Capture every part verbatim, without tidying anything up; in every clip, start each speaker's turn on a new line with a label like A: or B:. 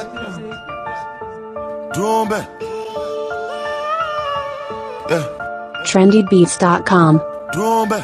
A: Drumbe. Yeah.
B: trendy beats dot com.
A: Drumbe.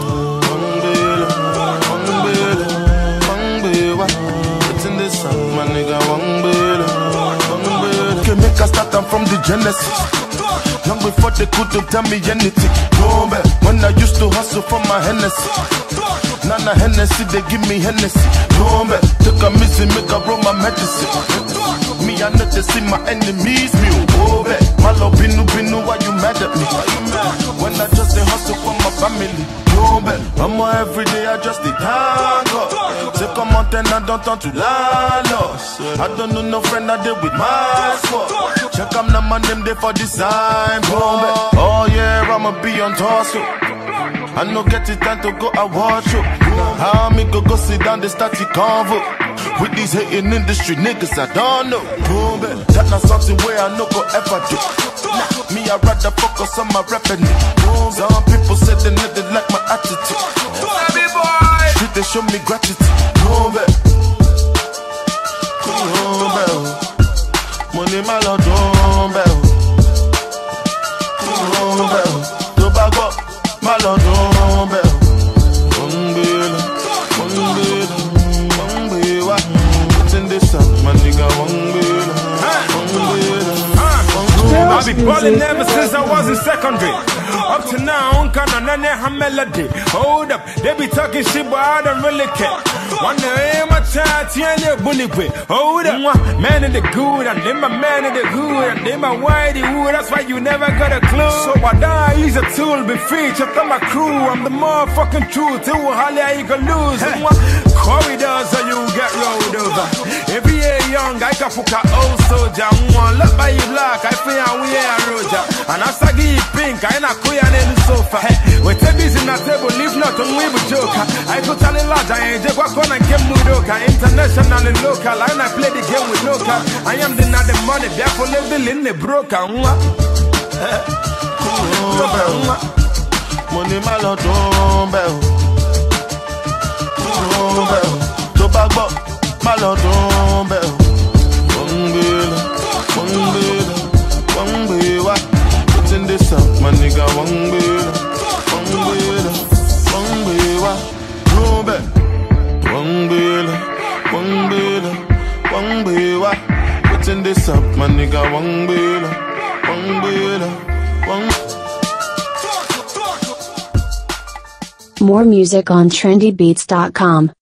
A: Make us start them from the genesis. Long before they could tell me anything. Drumbe. When I used to hustle for my Hennessy. Nana Hennessy, they give me Hennessy. Drumbe. Took a missing, make a roll my medicine. Me, I know they see my enemies. Me, oh, my love, binu, binu, why you mad at me? When I just they hustle for my family. Drumbe. I'm on every day, I just the tango. Say come on, then I don't turn to landlords. I don't know no friend I did with my squad. Check I'm not my name there for design. Oh yeah, I'ma be on torso. I no get it time to go I watch you. How me go go sit down, they start to convo. With these hating industry niggas, I don't know. That not something where I no go ever do. Nah, me I rather focus on my revenue. Some people say they need it like my attitude. Baby boy, shit they show me gratitude. Money my lord, dumbbell. Tobago, my lord, dumbbell. Umbrella, umbrella, umbrella. What's in this up, my nigga? Umbrella, umbrella.
C: I've been balling ever since I was in secondary. Up to now, can I have melody? Hold up, they be talking shit, but I don't really care. One day, my child, yeah, bully way. Hold up, man in the good, and then my man in the hood, and then my whitey wood. That's why you never got a clue. So I die, use a tool, be free, check out my crew. I'm the motherfucking truth. Who hardly you can lose. Corridors, so you get rolled over. Every year young, I can fuck a old soldier. One look by you black, I feel we are Roger. And I say pink, I ain't a queer in the sofa. With the busy in the table, leave not on we with joker. I go tell a large, I ain't just walk on and game with Doka. International and local, and I play the game with local. I am the not the money, therefore live the in the broker.
A: Money my lord, dumbbell. Tobago, my lord, dumbbell. Umbrella, umbrella, umbrella. What's in this up, my nigga? Umbrella, umbrella, umbrella. Drumbe, umbrella, umbrella, umbrella. What's in this up, my nigga? Umbrella, umbrella, umbrella.
B: More music on trendy beats dot com.